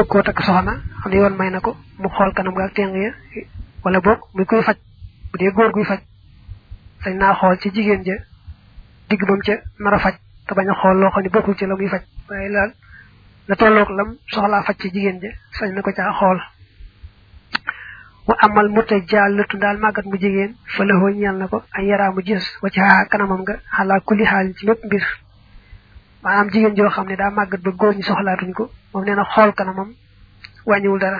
bëgg koo takk soxna xam ne yoon may na ko mu xool kanam ga ak teng ya wala boog muy koy faj bu dee góor guy faj sañ naa xool ci jigéen ja digg bam ca nar a faj te bañ a xool loo xam ne bokkul ci la muy faj waaye daal la tolloog lam soxlaa faj ci jigéen ja sañ na ko caa xool wa amal mutajallatu daal màggat mu jigéen fa la ñeel na ko ay yaraa mu gis wa ci kanamam nga xalaa kulli xaal ci mépp mbir maanaam jigéen joo xam ne daa màggat ba góor ñi soxlaatuñ ko moom nee na xool kanamam wàññiwul dara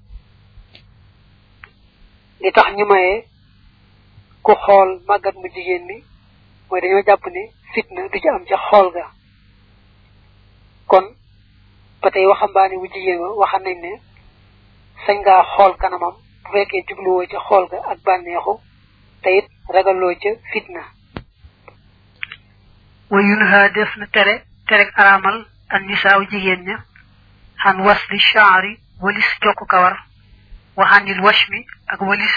li tax ñu mayee ku xool màggat mu jigéen mi mooy dañoo jàpp ne fitna du ci am ca xool ga kon ba tey waxambaane wu jigéen wa waxam nañ ne sañ ngaa xool kanamam bu fekkee jubluwoo ca xool ga ak bànneexu te it ragaloo ca fitna wa yunha def na terek araamal an nisaaw jigéen ña xan wasli shaari walis jokk kawar waxanil washmi ak walis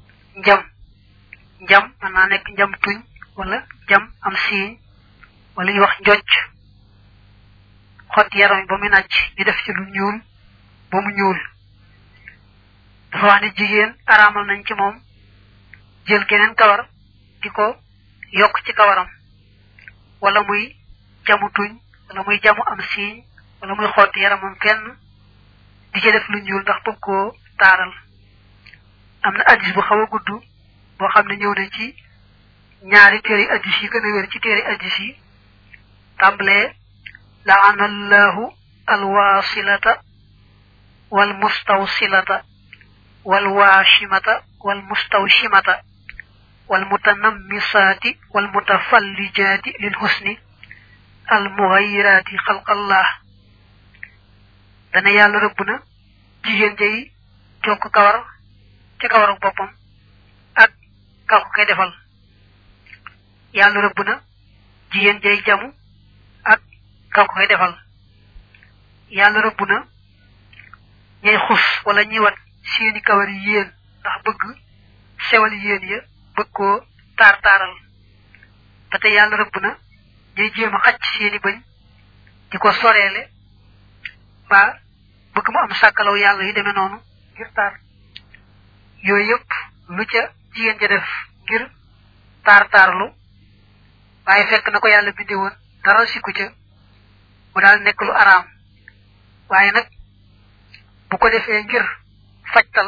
njam mën naa nekk njam tuñ wala jam am siiñ wala ñu wax njocc xot yaram ba mu nàcc ñu def ci lu ñuul ba mu ñuul dafa wax ne jigéen araamal nañ ci moom jël geneen kawar di ko yokk ci kawaram wala muy jamu tuñ wala muy jamu am siiñ wala muy xot yaramam kenn di ci def lu ñuul ndax bëgg koo taaral am na addis bu xaw a gudd boo xam ne ñëw na ci ñaari téere addis yi gën a wér ci téere addis yi tàmbalee la'ana allahu alwasilata wal mustawsilata wal washimata wal mustawshimata wal mutanammisati wal mutafallijati lil husni al mughayyirati khalqallah dana yàlla rëbb na jigéen jay jokk kawar ci kawaru boppam ak ka ko koy defal yàlla rëbb na jigéen jay jamu ak ka ko koy defal yàlla rëbb na ñay xus wala ñi wat seeni kawar yi yéen ndax bëgg sewal yéen ya bëgg koo taar-taaral ba tey yàlla rëbb na ñay jéem a xacc seeni bëñ di ko soreele ba bëgg mu am sàkkalaw yàlla yu demee noonu ngir taar yooyu yëpp lu ca jigéen ja def ngir taar-taarlu waaye fekk na ko yàlla bindee woon dara sikku ca mu daal nekk lu araam waaye nag bu ko defee ngir fajtal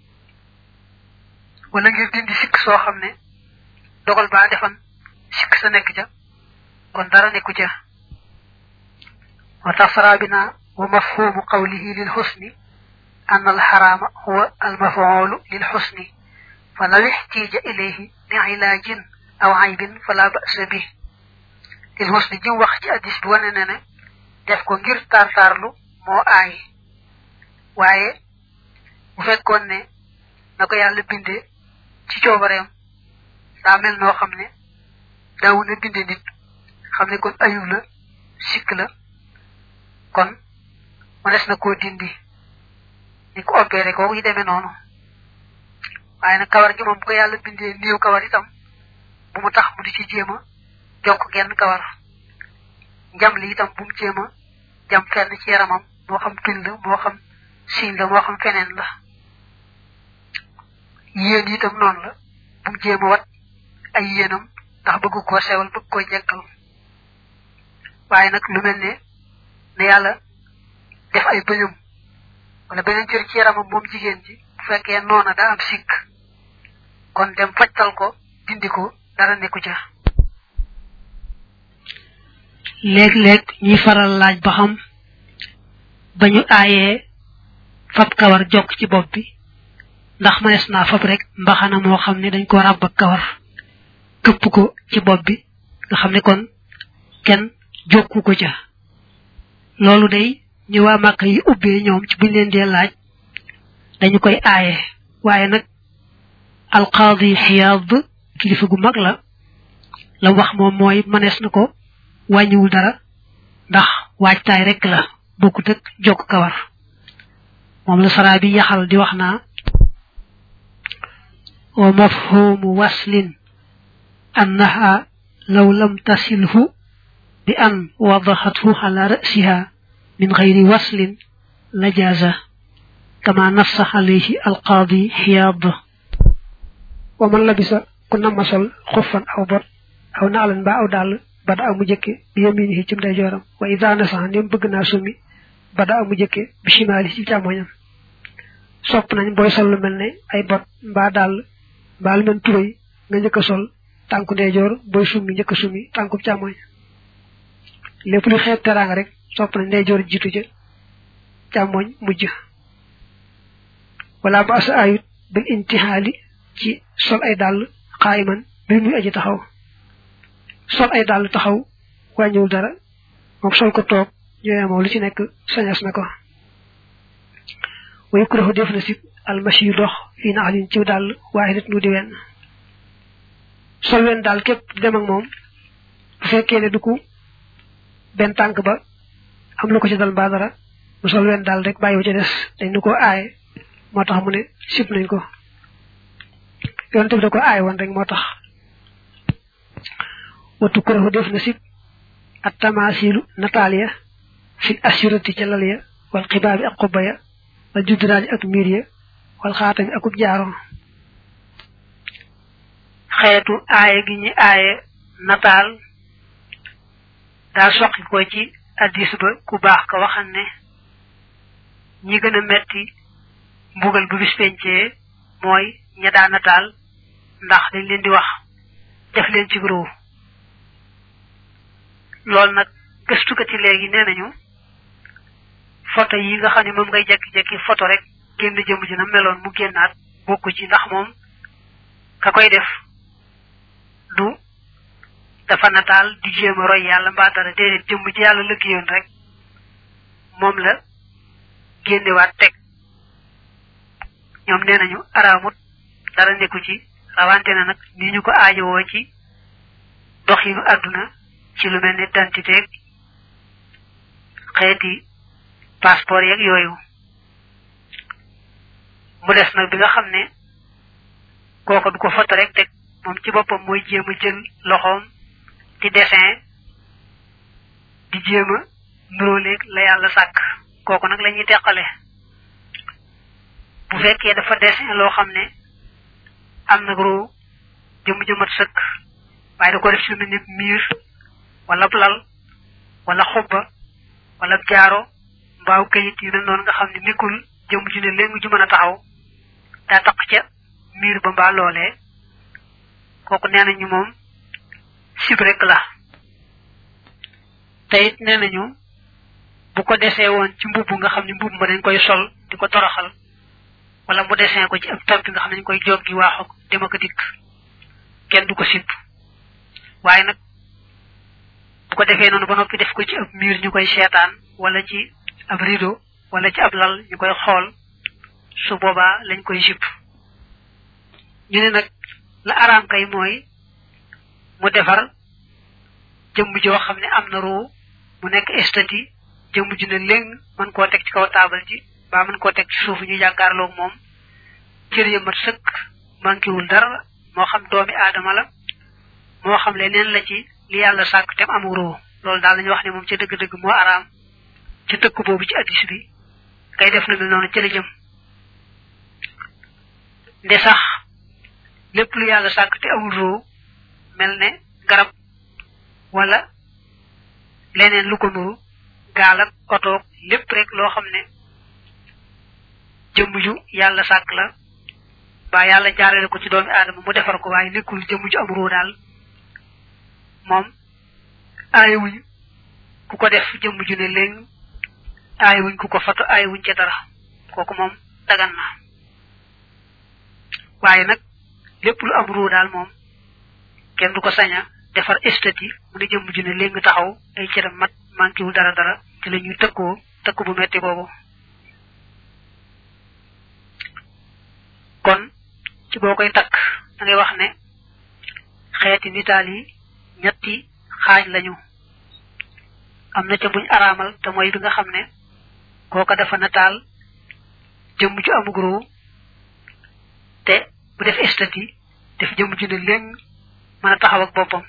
wala ngir dindi sikk soo xam ne dogal baa defan sikk sa nekk ca kon dara nekku ca wa tasrabina wa mafhumu qawlihi lil husni أن الحرام هو المفعول للحسن فلو احتيج إليه لعلاج أو عيب فلا بأس به الحسن جي وقت أدس بواننا def ko ngir tartarlu mo ay waye bu fekkone ne nako yalla bindé ci ciobareem da mel no xamné daawu na bindé nit xamné kon ayub la sik la kon mo dess na ko dindi ni ko opéré ko yi démé nonu waye nak kawar gi mom ko yalla bindé niw kawar itam bu mu tax mu di ci jema jokk genn kawar jam li itam bu mu jema jam fenn ci yaramam mo xam tuñ la mo xam sin la mo xam fenen la yeen itam non la bu mu jema wat ay yeenam ndax bëgg ko sewal bëgg ko jekkal waye nak lu melne ne yalla def ay bëñum wala benen cër ci yaramam mom jigen ci bu fekkee nona da am sik kon dem fajtal ko dindi ko dara neku ca leg leg ñi faral laaj ba xam bañu ayé fab kawar jokk ci bop bi ndax manes na fab rek mbaxana mo xamne dañ ko rab ak kawar kepp ko ci bop bi nga xamne kon ken jokku ko ca lolu day ñu wa makka yi ubbé ñoom ci buñ leen dé laaj dañu koy ayé waye nak al qadi hiyad kilifa gu mag la wax mom moy manes nako wañiwul dara ndax waajtaay rek la bokku tek jokk kawar mom la sarabi yaxal di waxna wa mafhum waslin annaha law lam tasilhu bi an wadahathu ala ra'siha min ghayri waslin lajaza kama nassa alayhi alqadi hiyad wa man labisa kunna masal khuffan aw bot aw naalan ba aw dal bada amu jëkke bi yaminihi ci ndey joram wa idha nasa nim bëgg na sumi bada amu jëkke bi shimali ci chamoñam sopp nañ boy sol lu melne ay bot ba dal bal men turay nga ñëk sol tanku ndey jor boy sumi ñëk sumi tanku chamoñ lepp lu xet teranga rek sopp nañ ndey jor jitu ci chamoñ mujj wala ba sa ayut bil intihali ci sol ay dal qaiman bi muy aji taxaw sol ay dal taxaw wañul dara mom sol ko tok ñoyamo lu ci nek sañas nako way ko def na ci al mashi dox fi na alin ci dal wahidat nu di wen sol wen dal kep dem ak mom bu fekke ne duku ben tank ba am lu ko ci dal ba dara mu sol wen dal rek bayiwu ci dess dañ nuko ay motax mu ne sip nañ ko yonte bi da ko ay won rek motax watu ko def na sip at tamasilu natalia fi asyrati ci laliya wal qibabi ak qubaya wal judrani ak miriya wal khatami ak jaaro xeetu aaye gi ñi aaye natal da soxi ko ci hadith ba ku baax ka waxan ne ñi gëna metti mbugal bu bis pencé moy ña da natal ndax dañ leen di wax def leen ci gro lool nak gëstu ko ci légui nenañu photo yi nga xamni mom ngay jekki jekki photo rek genn jëm ci na melon mu gennat bokku ci ndax mom ka koy def du dafa natal di jema roy yalla mba dara dédé jëm ci yalla lëggiyoon rek mom la genné wat tek ñom nenañu aramut dara neeku ci rawante na nak ni ñu ko aajo wo ci doxinu aduna ci lu melni identité xéeti passeport yak yoyu mu dess nak bi nga xamné koko du ko foto rek tek mom ci bopam moy jema jël loxom ci dessin di jema nurolek la yalla sak koko nak lañuy tekkale bu fekke dafa dessin lo xamné am na gro jëm jëmat sëkk waaye da ko def ci lu nit miir wala plal wala xobba wala jaaro mbaaw kayit yu non nga xamni nikul jëm ju ne lengu ju mëna taxaw da tax ca miir ba mbaa loolee kooku nenañu mom sib rek la tayit nenañu bu ko desee woon ci mbubb nga xamni mbubb ma dañ koy sol di ko toroxal wala mu dessin ko ci ab tamp nga xamni koy joggi waxu dem ak dik kenn du ko sip waye nak bu ko defé nonu ba nopi def ko ci ab mur ñukoy sétane wala ci ab rideau wala ci ab lal ñukoy xol su boba lañ koy sip ñu ne nak la aram kay moy mu defar jëm jo xamni amna ro mu nek estati jëm ju ne leng man ko tek ci kaw table ci ba man ko tek ci suufu ñu jakarlo mom cër ya mat sëkk manki wul dara mo xam doomi adama la mo xam leneen la ci li yalla sak tem am ro lol dal lañu wax ni mom ci deug deug mo aram ci tekk bobu ci hadith bi kay def na mel non ci la jëm de sax lepp lu yalla sak te amul ro melne garab wala leneen lu ko nuru gaal ak auto lepp rek lo xamne jëm ju yalla sak la ba yalla jaarale ko ci doomi adama mu defar ko waye nekul jëm ju am ro dal mom ayewuñ ku ko def jëm ju ne leng ayewuñ ku ko fato ayewuñ ci dara koku mom dagan na waye nak lepp lu am ro dal mom kenn du ko saña defar estati mu ne jëm ju ne leng taxaw ay ci mat manki wu dara dara ci lañu tekko bu metti bobu kon ci bokoy tak da ngay wax ne xéeti nitali ñetti xaj lañu amna ca buñ aramal te moy bi nga xamne koko dafa natal jëm ju amu gro te bu def estati def jëm ju ne leng mëna taxaw ak bopam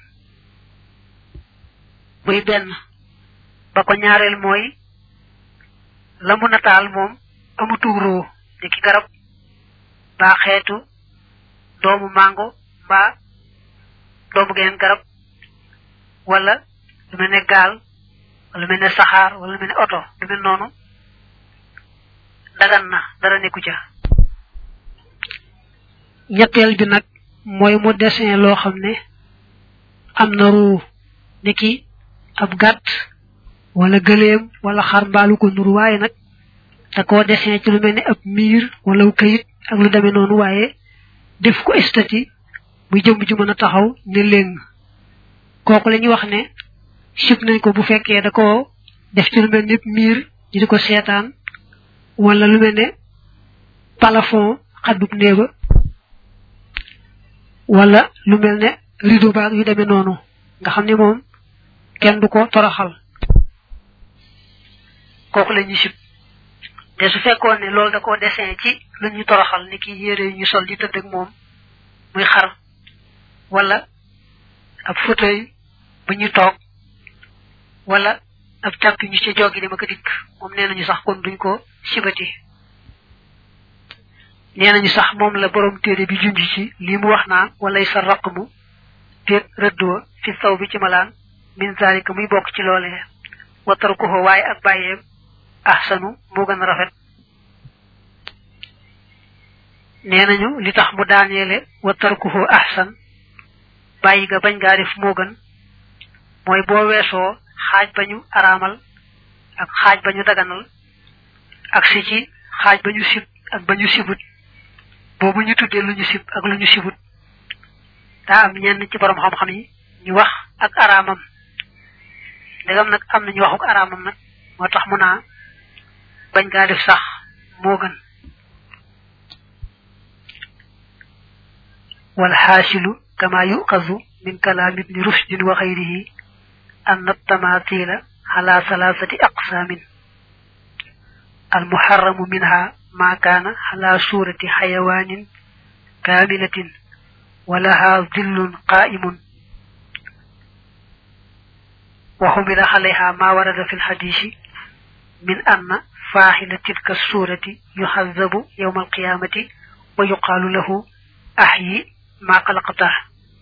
buy ben ba ko ñaarel moy la mu nataal moom amutu ruu ni ki garab ba xeetu doomu mango ba doomu geneen garab wala lu mel ne gaal wala mel ne saxaar wala mel ne oto lu mel noonu dagan na dara nekku ca ñetteel bi nag mooy mu dessin loo xam ne am na ruu niki ab gàtt wala gëleem wala xar mbaalu ko nuru waaye nag da koo dessin ci lu mel ne ab miir wala kayit ak lu demee noonu waaye def ko estati muy jëm ju mën a taxaw ne léng kooku la ñuy wax ne sib nañ ko bu fekkee da koo def ci lu mel ne miir ñu di ko seetaan wala lu mel ne plafond xaddub néeba wala lu mel ne rideau baag yu demee noonu nga xam ne moom kenn du ko toroxal kooku la ñuy sib te su fekkoon ne loolu da koo dessin ci lu ñu toroxal ni ki yére ñu sol di tëdd ak moom muy xar wala ab fauteuil bu ñu toog wala ab tàpp ñu ci joggi dama ko dikk moom nee nañu sax kon duñ ko sibati nee nañu sax moom la borom téere bi junj ci lii mu wax naa walay sa raqmu te rëddwa fi saw bi ci malaan min zalika muy bokk ci loolee watar ko waaye ak bàyyeem ahsanu moo gën a rafet nee nañu li tax mu daaneele watar ko ahsan bàyyi ga bañ gaa def moo gën mooy boo weesoo xaaj bañu araamal ak xaaj bañu daganal ak si ci xaaj bañu sib ak bañu sibut boobu ñu tuddee lu ñu sib ak lu ñu sibut daa am ñenn ci borom xam-xam yi ñu wax ak araamam ndegam nag am nañu waxuk araamam nag moo tax mu naa bañ gaa def sax moo gën wal xaasilu kama yuqazu min kalaam ibni rushdin wa xayrihi أن التماثيل على ثلاثة أقسام المحرم منها ما كان على صورة حيوان كاملة ولها ظل قائم وحمل عليها ما ورد في الحديث من أن فاعل تلك الصورة يحذب يوم القيامة ويقال له أحيي ما خلقته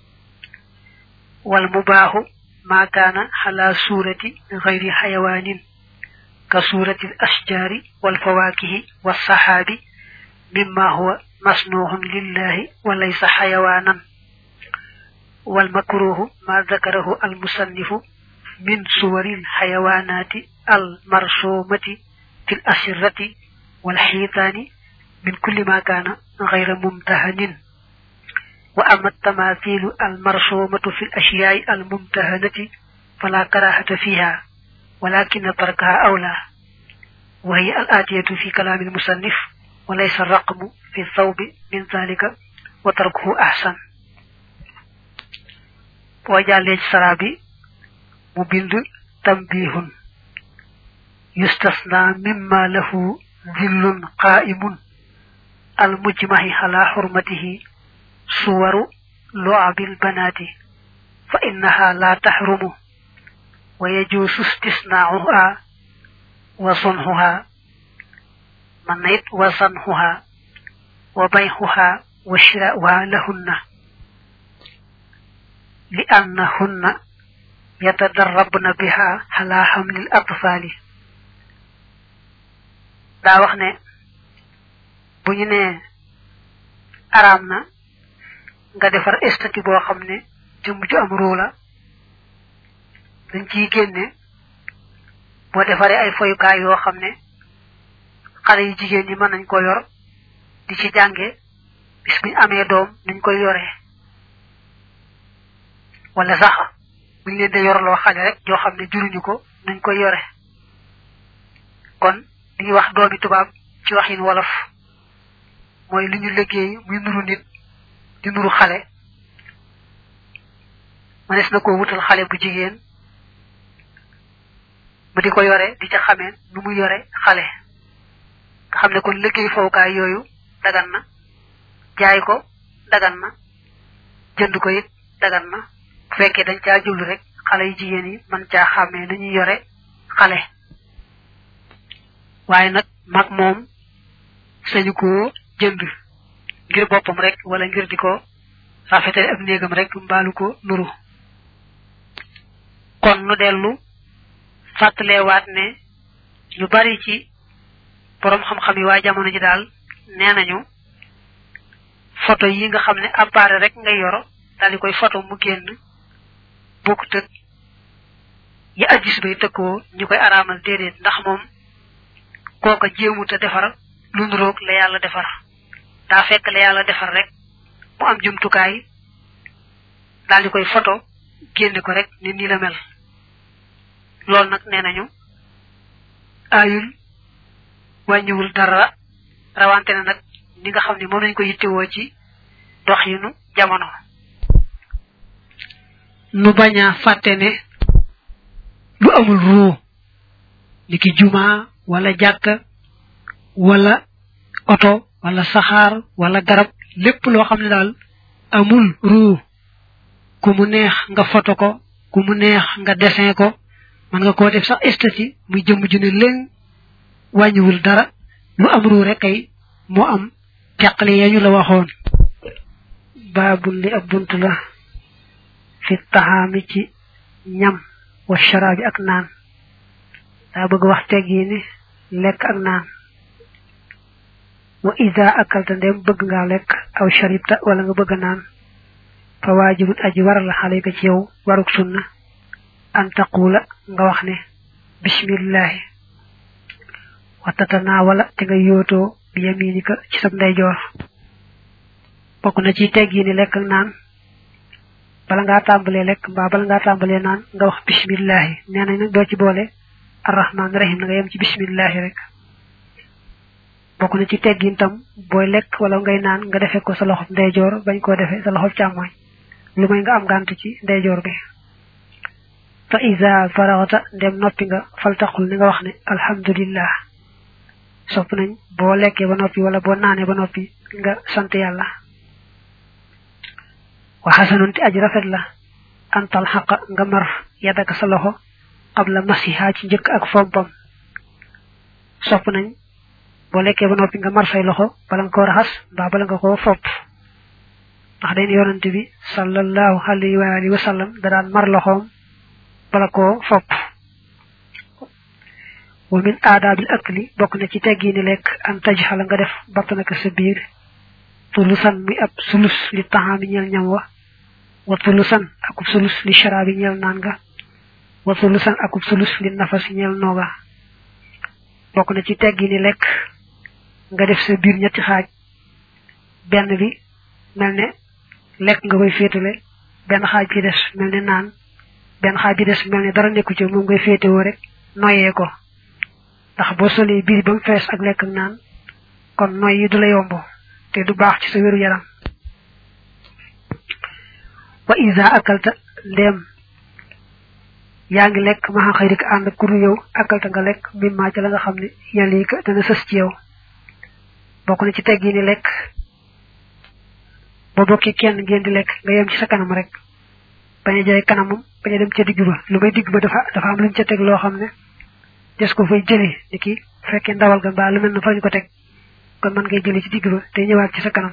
والمباح ما كان على صورة غير حيوان كصورة الأشجار والفواكه والسحاب مما هو مصنوع لله وليس حيوانا والمكروه ما ذكره المصنف من صور الحيوانات المرسومة في الأسرة والحيطان من كل ما كان غير ممتهن وأما التماثيل المرسومة في الأشياء الممتهنة فلا كراهة فيها ولكن تركها أولى وهي الآتية في كلام المصنف وليس الرقم في الثوب من ذلك وتركه أحسن وجعل سرابي مبند تنبيه يستثنى مما له ظل قائم المجمع على حرمته صور لعب البنات فإنها لا تحرم ويجوز استثناؤها وصنعها منيت وصنعها وبيعها وشراؤها لهن لأنهن يتدربن بها على حمل الأطفال دا وخني بو ñu né aramna nga defar estati bo xamne jëm ju am rula dañ ci génné bo defaré ay foyukaay yo xamne xalé yu jigéen ñi mën nañ ko yor di ci jàngé bis buñ amé doom nañ koy yoré wala sax buñ leen de yorlo xalé rek jo xamne juruñu ko nañ koy yoré kon li wax doomi tubab ci waxin wolof moy li ñu liggéey muy nuru nit di nuru xalé manes na ko wutal xalé bu jigéen mu di ko yoré di ca xamé nu mu yoré xalé nga xamné kon liggéey fawkaay yoyu dagan na jaay ko dagan na jënd ko it dagan na bu fekkee dañ caa jublu rek xale yu jigéen yi man caa xàmmee nu ñuy yore xale waaye nag mag moom sañu ko jënd ngir boppam rek wala ngir di ko rafetale ab néegam rek mbaalu ko nuru kon nu dellu fàttalewaat ne ñu bari ci borom xam-xam yi waa jamono ji daal nee nañu photo yi nga xam ne appareil rek ngay yor daal di koy photo mu génn bokkut ak yi addis bay tëkkoo ñu koy araamal déedéet ndax moom kooka jéemut a defar lu nuroog la yàlla defar daa fekk la yàlla defar rek mu am jumtukaay daal di koy photo génne ko rek ni nii la mel loolu nag nee nañu ayul wàññiwul dara rawante na nag ni nga xam ne moom lañ ko yittewoo ci doxinu jamono nu bañ a fàtte ne lu amul ruu niki juma wala jàkka wala oto wala saxaar wala garab lépp loo xam ne daal amul ruu ku mu neex nga photo ko ku mu neex nga dessin ko man nga koo def sax esthétique muy jëmm ju ne léng wàññiwul dara lu am ruu rek kay moo am teqali yañu la waxoon baabul li ab bunt la fi taxaami ci ñam wa sharaabi ak naan daa bëgg wax teggi ni lekk ak naan wa ida akalta ndem bëgg nga lekk aw sharibta wala nga bëgg naan fa waajibun aji war la xalayka ci yow waruk sunna an taqula nga wax ne bismillahi wa tatanawala te nga yootoo bi yaminika ci sab ndeyjoor bokk na ci teggi ni lekk ak naan bala ngaa tàmbalee lekk mbaa bala ngaa tàmbalee naan nga wax bismillahi nee nañ nag doo ci boole arrahman rahim na nga yem ci bismillahi rek bokk na ci teggin tam booy lekk wala ngay naan nga defe ko sa loxob ndeyjoor bañ koo defe sa loxob càmmooñ lu may nga am gànt ci ndeyjoor bi fa iza faraghta ndem noppi nga faltaqul ni nga wax ne alhamdulillah sopp nañ boo lekkee ba noppi wala boo naanee ba noppi nga sant yàlla wa hasanun ti aji rafet la antal xaqa nga mar yadaka sa loxo qabla masiha ci njëkk ak fompam sopp nañ boo lekkee ba noppi nga mar say loxo bala nga ko raxas mbaa bala nga ko fopp ndax dañ yonante bi sallallahu alayhi wa alihi wa sallam da daan mar loxoom bala ko fopp wa min aadabil akli bokk na ci teggiini lekk an tajxala nga def battanaka sa biir tulusan muy ab sulus li taxaami ñeel ñam wa tulusan akub sulus li sharaabi ñeel naan nga wa tulusan akub sulus li nafas ñeel nooga bokk na ci teggiini lekk nga def sa biir ñetti xaaj benn bi mel ne lekk nga koy féetale benn xaaj bi des mel ne naan benn xaaj bi des mel ne dara nekku ci moom ngay féetewoo rek noyee ko ndax boo solee biir ba mu fees ak lekk ak naan kon noy yi du la yomb te du baax ci sa wéru yaram wa iza akalta ndem yaa ngi lekk maxa xëyrik ànd ak kuru yow akalta nga lekk mimma ci la nga xam ne yalika dana sës ci yow bokk na ci teggi ni lekk boo bokki kenn ngeen di lekk nga yem ci sa kanam rek bañ a jaay kanamam bañ a dem ca digg ba lu may digg ba dafa am luñ ca teg loo xam ne des ko fay jëli ni ki fekkee ndawal ga mbaa lu mel na fañ ko teg kon man ngay jëli ci digg ba te ñëwaat ci sa kanam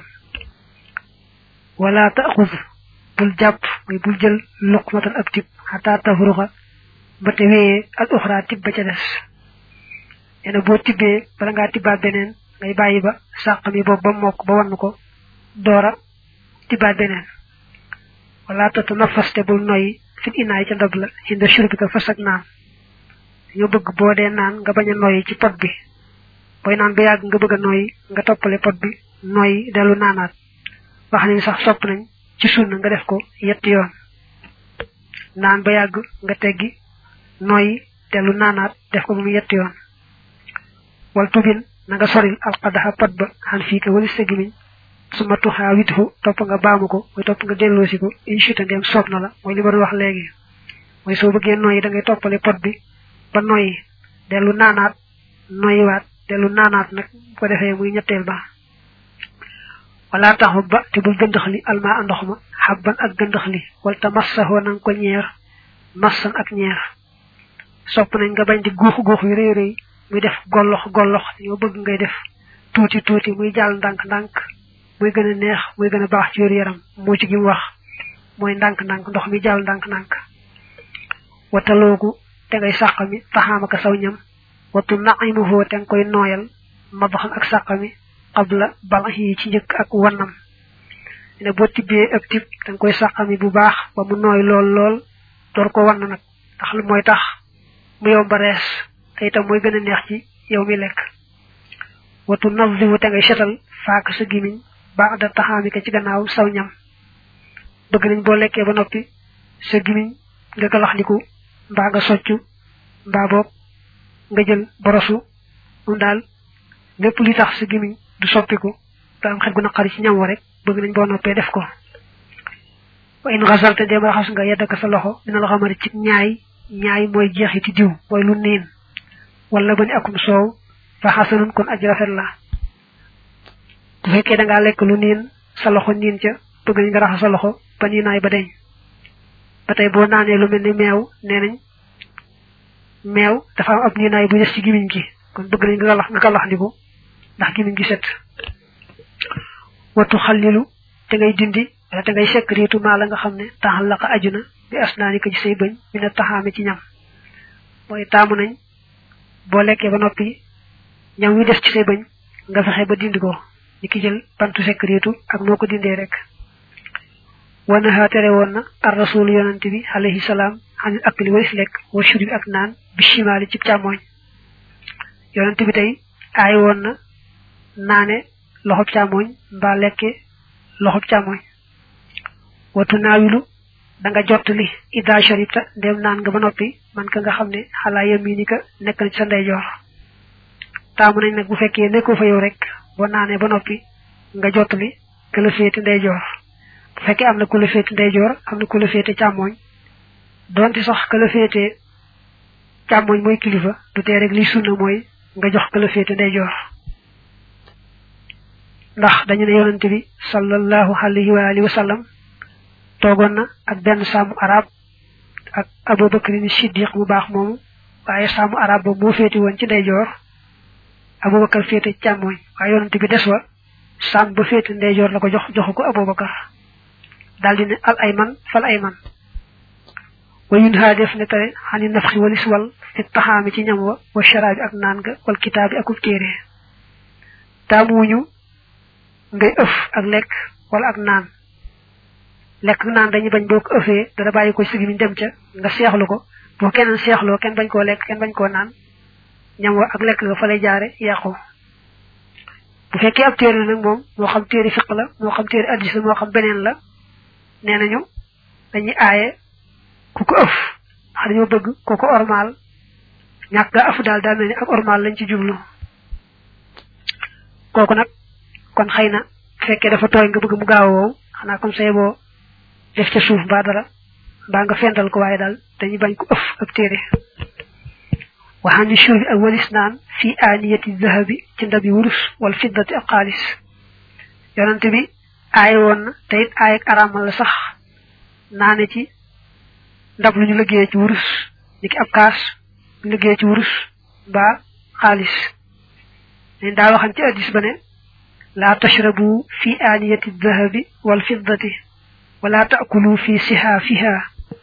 wala ta'khudh bul jàpp muy bul jël luqmatan ab tib hatta tafruxa ba te wéyee al uxra tib ba ca des ene boo tibbee bala ngaa tibbaat beneen ngay bàyyi ba sàq mi boobu ba mokk ba wann ko doora tibbaat beneen wala tatanafas te bul noyyi fit inaay ca ndab la inda shurbika fas ak naan dañoo bëgg boo dee naan nga bañ a noyyi ci pot bi booy naan ba yàgg nga bëgg a noyyi nga toppale pot bi noyyi dellu naanaat wax nañ sax sopp nañ ci sunna nga def ko yetti yoon naan ba yàgg nga teggi noyyi dellu naanaat def ko ba mu yetti yoon wal tubin na nga soril alqadaha pot ba xan fii ka wali sa gimiñ su ma tuxaa withu topp nga baamu ko mooy topp nga delloosi ko inchita ndem soob na la mooy li ma doon wax léegi mooy soo bëggee noyyi da ngay toppale pot bi ba noyyi dellu naanaat noyyiwaat dellu naanaat nag bu ko defee muy ñetteel ba wala taxut ba te bul gëndaxli alma ndox ma xabban ak gëndaxli wala ta massaxoo nanga ko ñeer massan ak ñeer sopp nañ nga bañ di guux yu rëy rëy muy def gollox gollox dañoo bëgg ngay def tuuti tuuti muy jàll ndànk ndànk muy gën a neex muy gën a baax ci yaram moo ci gi mu wax mooy ndànk ndànk ndox mi jàll ndànk ndànk wataloogu te ngay sàqami taxaamaka saw ñam watu naimuhu te nga koy nooyal mabaxan ak sàqami qabla balahi ci njëkk ak wannam ne boo tibbee ak tib da nga koy sàqami bu baax ba mu nooy lool lool door ko wann nag ndax lu mooy tax mu yow ba rees te itam mooy gën a neex ci yow mi lekk watu nazifu te ngay setal faak sa gimiñ baax da taxaamika ci gannaaw saw ñam bëgg nañ boo lekkee ba noppi sa gimiñ nga galaxliku mbaa nga soccu mbaa boog nga jël borosu moom daal lépp li tax sa gimiñ du soppiku te am xet gu naqari ci ñam wa rek bëgg nañ boo noppee def ko wa in xasalte dem raxas nga yeddaka sa loxo dina la xamari ci ñaay mooy jeexiti diw mooy lu niin wala ba ni akum soow fa xasanun kon aj rafet la bu fekkee da ngaa lekk lu niin sa loxo niin ca bëgg nañ nga raxas sa loxo ba nii naay ba deñ ba tey boo naanee lu mel ni meew nee nañ meew dafa am ab nii naay bu des ci gimiñ gi kon bëgg nañ nga galaxndiku ndax gimiñ gi set watu xallilu te ngay dindi wala te ngay sekritu maa la nga xam ne taxallaqa ajuna bi asnaanika ci say bëñ mina taxaame ci ñam mooy taamu nañ boo lekkee ba noppi ñam wi def ci say bëñ nga fexe ba dindi ko ni ki jël bantu sekritu ak noo ko dindee rek wana tere woon na ar rasul yonante bi alayhi salaam xanil akli walis lekk wa shurbi ak naan bi shimaali ci càmmooñ yonante bi tey aay woon na naane loxob càmmooñ mbaa lekke loxob càmmooñ watu naawilu da nga jottali ida sharibta ndem naan nga ba noppi man ka nga xam ne xalaa yaminika nekk na ci sa ndeyjoor taamu nañ nag bu fekkee nekkoo fa yow rek boo naanee ba noppi nga jottali ka la féete ndeyjoor bu fekkee am na ku la féete ndeyjoor am na ku la féete càmmooñ donte sax ka la féete càmmooñ mooy kilifa du tee rek li sunna mooy nga jox ka la féete ndeyjoor ndax dañu ne yonante bi sallallahu alayhi wa alihi wa sallam toogoon na ak benn saamu arab ak Abubakar ni Siddiq mu baax moomu waaye saamu arab ba moo féete woon ci ndeyjoor Abubakar féete càmmooñ waaye yonante bi des wa saam ba féete ndeyjoor la ko joxu ko Abubakar daldi ne al ayman fal ayman wa yunha def ne tare xani nafxi walis wal fi taxaami ci ñam wa sharaabi ak naan nga wal kitaabi akub téere taamuñu ngay ëf ak lekk wala ak naan lekk ak naan dañuy bañ boo ko ëfee dara bàyyi ko sigi mi dem ca nga seexlu ko boo keneen seexloo kenn bañ koo lekk kenn bañ koo naan ñam wa ak lekk nga fa lay jaare yàqu bu fekkee ab téere nag moom moo xam téere fiq la moo xam téere addis la moo xam beneen la nee nañu dañuy aaye ku ko ëf wax dañoo bëgg ku ko ormaal ñàkk ga ëf daal mel ni ak ormaal lañ ci jublu kooku nag kon xëy na fekkee dafa tooy nga bëgg mu gaaw woow xanaa comme say boo def ca suuf mbaa dara mbaa nga fendal ko waaye daal dañuy bañ ko ëf ab téere waxaan ni shurbi ak walis naan fii aaniyati zahabi ci ndabi wurus wal fiddati ak xaalis yonante bi aaye woon na te it aaye ak araamal la sax naane ci ndab lu ñu liggéeyee ci wurus ni ki ab kaas ñu liggéeyee ci wurus mbaa xaalis dañ daa waxan ci addis ba ne لا تشربوا في آنية الذهب والفضة ولا تأكلوا في سحافها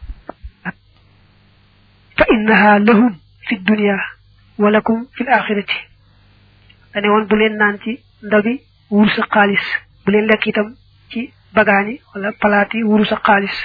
فإنها لهم في الدنيا ولكم في الآخرة أنا وان بولين نانتي ndabbi wurus xaalis bu leen lekk itam ci bagaani wala palaati wurus xaalis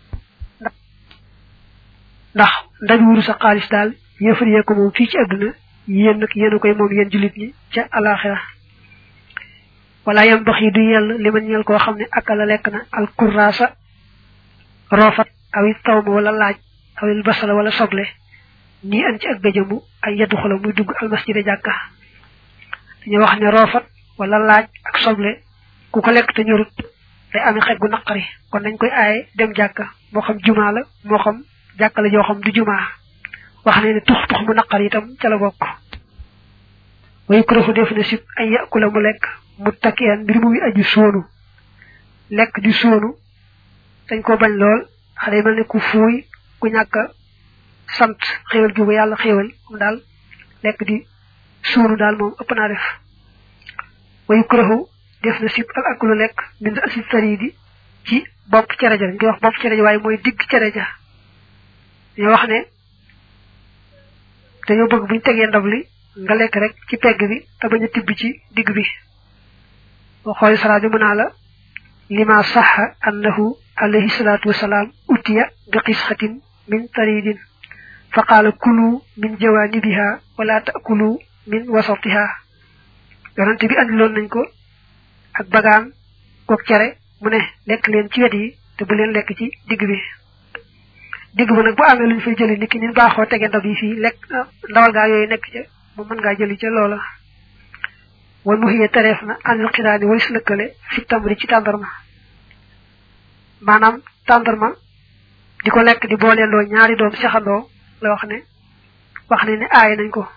ndax ndabbi wurus xaalis daal yëfër yee ko moom fii ci àdduna yéen nag yéen a koy moom yéen julit ñi ca alaxira wala yam baxi du yell liman ñel koo xam ne akala lekk na al kurrasa roofat awi tawma wala laaj awil basala wala soble ni an ci ak gëjëmu ay yeddu xolo muy dugg al masjid jàkka dañu wax ne roofat wala laaj ak soble ku ko lekk te ñorut day amee xet gu naqari kon dañ koy aaye dem jàkka moo xam jumaa la moo xam jàkka la joo xam du jumaa wax ne tux mu naqari itam ca la bokk way ko def ne sip ay yakula mu lekk muttakiyan mbir muy aju soonu lekk di soonu dañ ko bañ lool xale mel ne ku fuuy ku ñàkk sant xéwal gi bu yàlla xéwal mu daal lekk di suuru daal moom ëpp naa def wa yukrahu def na sib al akulu lekk min asid saridi ci bopp cere ja ngi wax bopp cere ja waaye mooy digg cere ja dañoo wax ne dañoo bëgg buñ tegee ndab li nga lekk rek ci pegg bi te bañ a tibb ci digg bi boo xool sara bi mën naa la lima saxa annahu alayhi salatu wasalaam utiya bi qisxatin min taridin fa qaala kulu min jawanibiha wala taakulu min wasatiha yonante bi andiloon nañ ko ak bagaan kook cere mu ne lekk leen ci wet yi te bu leen lekk ci digg bi digg ba nag bu amee luñ fay jëli niki nin baaxoo tege ndab yi fii lekk ndawal gaa yooyu nekk ca mu mën ngaa jëli ca loola wal mu xiye tereef na anil xiraani walis lëkkale fi tamri ci tàndarma maanaam tàndarma di ko lekk di booleendoo ñaari doom saxandoo la wax ne aay nañ ko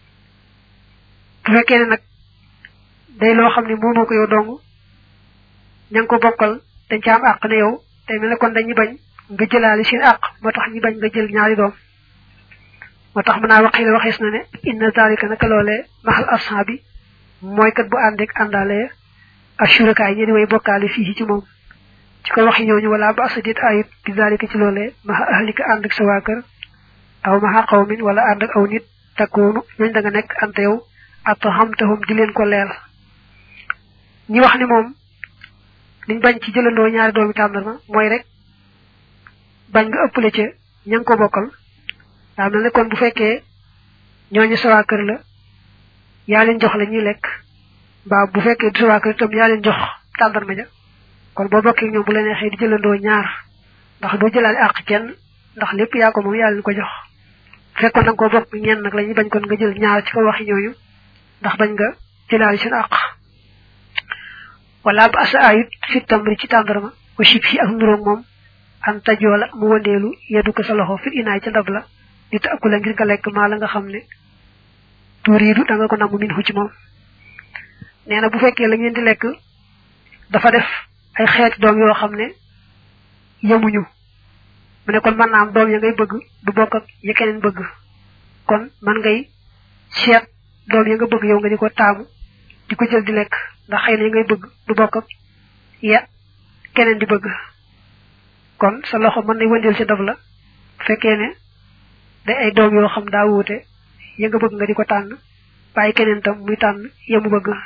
bu fekkee ne nag day loo xam ne moomoo ko yow dong ña ngi ko bokkal dañ ca am àq ne yow tey mel ne kon dañuy bañ nga jëlaale seen àq moo tax ñi bañ nga jël ñaari doom moo tax mën naa waxi waxees na ne inna zalika naka loolee maxal ashaabi mooy kat bu àndeek àndaale ashurakaay ñi di way bokkaale fii ci moom ci ko waxi ñooñu wala ba asadit ayib bi zalika ci loolee maxa ahlika ànd ak sa waa kër aw maxa qawmin wala ànd ak aw nit takkoonu ñooñ da nga nekk ante yow athamtahum di leen ko leel ñi wax ni moom liñ bañ ci jëlandoo ñaari doomi tàndarma mooy rek bañ nga ëppale ca ña ngi ko bokkal daa mel ne kon bu fekkee ñooñu sa waa kër la yaa leen jox la ñuy lekk mbaa bu fekkee du sa waa kër itam yaa leen jox tàndarma ja kon boo bokkee ñoom bu la neexee di jëlandoo ñaar ndax doo jëlaale àq kenn ndax lépp yaa ko moom yaa leen ko jox fekkoon da nga koo bokk ñenn nag la ñuy bañ kon nga jël ñaar ci ko waxi ñooñu ndax bañ nga jëlaale seen àq wala ba asa ayit fi tamri ci tàndarma wa shib fi ak nuróog moom an tajoola mu wëndeelu yeddu ko sa loxo fi inaay ca ndab la di taakula ngir nga lekk maa la nga xam ne tuuriidu da nga ko namm min hu ci moom nee na bu fekkee la ngeen di lekk dafa def ay xeeti doom yoo xam ne yemuñu mu ne kon mën naa am doom ya ngay bëgg du bokk ak ya keneen bëgg kon man ngay seet doom ya nga bëgg yow nga di ko taamu di ko jël di lekk ndax xëy na ya ngay bëgg du bokk ak ya keneen di bëgg kon sa loxo mën nay wëndeel ci ndab la fekkee ne day ay doom yoo xam daa wuute ya nga bëgg nga di ko tànn bàyyi keneen tam muy tànn ya mu bëgg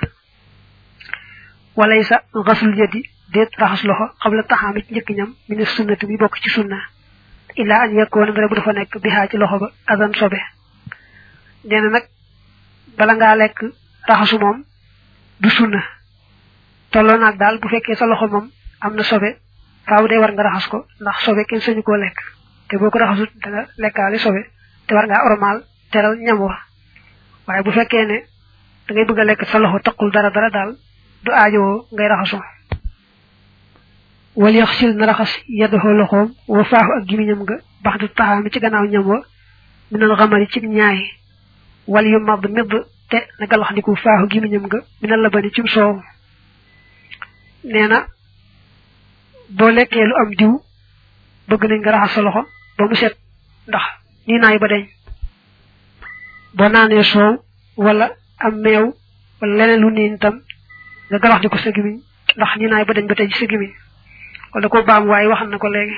walay sa xasul yadi déet raxas loxo xam la taxaami ci njëkk ñam mi ne sunnati bi bokk ci sunna illa an yakkoon nga bu dafa nekk bi xaa ci loxo ba azan sobe nee na nag bala ngaa lekk raxasu moom du sunna tolloo naag daal bu fekkee sa loxo moom am na sobe faaw day war nga raxas ko ndax sobe kenn sañu koo lekk te boo ko raxasut da nga lekkaale sobe te war ngaa ormal teral ñam wa waaye bu fekkee ne da ngay bëgg a lekk sa loxo taqul dara daal du aajowoo ngay raxasu wal yaxsil na raxas yaddoxoo loxoom wa faaxu ak gimiñam nga bax du taxaami ci gannaaw ñam wa minal xamari ci ñaay wal yu mab medd te na galax ndiku faaxu gimiñam nga minal la bani cim soow nee na boo lekkee lu am diw bëgg nañ nga raxas sa loxo ba mu set ndax nii naay ba deñ boo naanee soow wala am meew wala leneen lu niin tam nga galax ndiku sa gimiñ ndax nii naay ba deñ ba tey ci sa gimiñ wala ko baam waaye waxal na ko léegi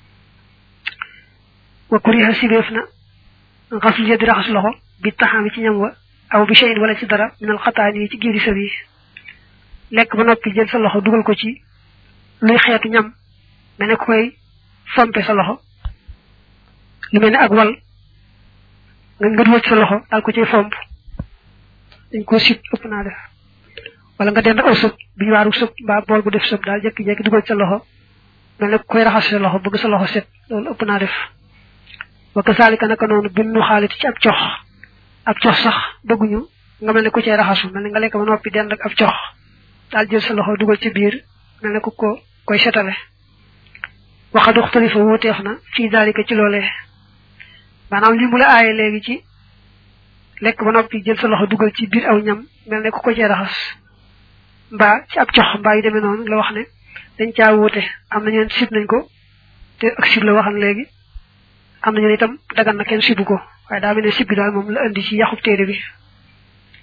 wa kuriha sibeef na xasul yadi raxas loxo bi taxaami ci ñam wa aw bi shay'in wala ci dara minal xataani yi ci giiri sëb yi lekk ba noppi jël sa loxo dugal ko ci luy xeetu ñam mel ne ku koy fompe sa loxo lu mel ne ak wal nga dugal ci sa loxo daal ko ciy fomp dañ ko sib ëpp naa def wala nga dend aw sëb bi ñu waaru sëb mbaa bool bu def sëb daal jékki-jékki dugal ci sa loxo mel ne koy raxas sa loxo bëgg sa loxo set loolu ëpp naa def wa kasaalika naka noonu bin nu xaalit ci ab cox sax bëgguñu nga mel ne ku cay raxasu mel ne nga lekk ba noppi dend ak ab cox daal jël sa loxo dugal ci biir mel ne ku ko koy setale waxadu xtalifa wuuteef na fii daalika ci loolee maanaam li mu la aaye léegi ci lekk ba noppi jël sa loxo dugal ci biir aw ñam mel ne ku ko cay raxas mbaa ci ab cox mbaa yu demee noonu la wax ne dañ caa wuute am na ñeen sib nañ ko te ak sib la waxan léegi am nañu itam dagan na kenn sibu ko waaye daa mel ne sib bi daal moom la indi ci yaxub téere bi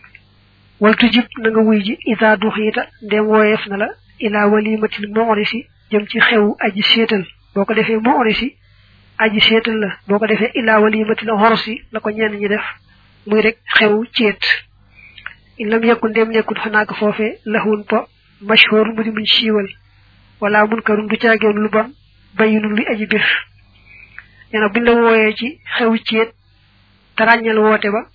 wal tujib na nga wuy ji ida duxita ndem woyef na la ila walimatil mu'risi jëm ci xew aji seetal boko defé mu'risi aji seetal la boko defé ila walimatil horsi la ko ñen ñi def muy rek xew ciet ilam yakun dem nekut fanaka fofé lahun po mashhur mu di muñ siiwal wala munkarun du ciageen lu bon bayinu li aji bir yana buñ la woyé ci xew ciet ta ragnal wote ba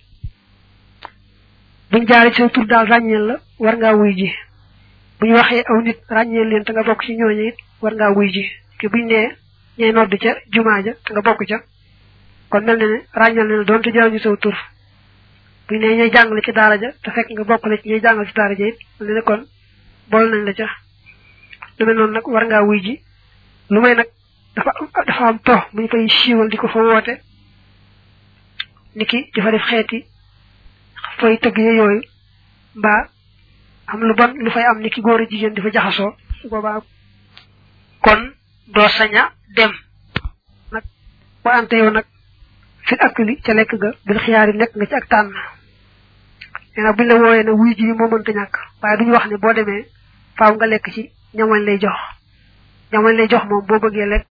buñ jaari ci tur dal ragnal la war nga wuy ji buñ waxé aw nit ragnal leen ta nga bok ci ñoñe it war nga wuy ji ke buñ né ñay nodd ca jumaaja ta nga bok ca kon melni ne ragnal leen doon te jaaru ñu saw tur buñ né ñay jangale ci daara ja ta fekk nga bok la ci ñay jangal ci daara ja it ne kon bol nañ la ca lu mel non nak war nga wuy ji lu may nak dafa am to muy fay siiwal diko fa wote niki difa def xéeti fay teug yoy ba am lu bon lu fay am niki goor jigen difa jaxaso boba kon do saña dem nak ba ante yow nak fi akli ca lek ga bil xiyari nek nga ci ak tan ena bu la woyé na wuy ji mo mënta ñak waye duñ wax ni bo démé faaw nga lek ci ñamañ lay jox mom bo bëggé lek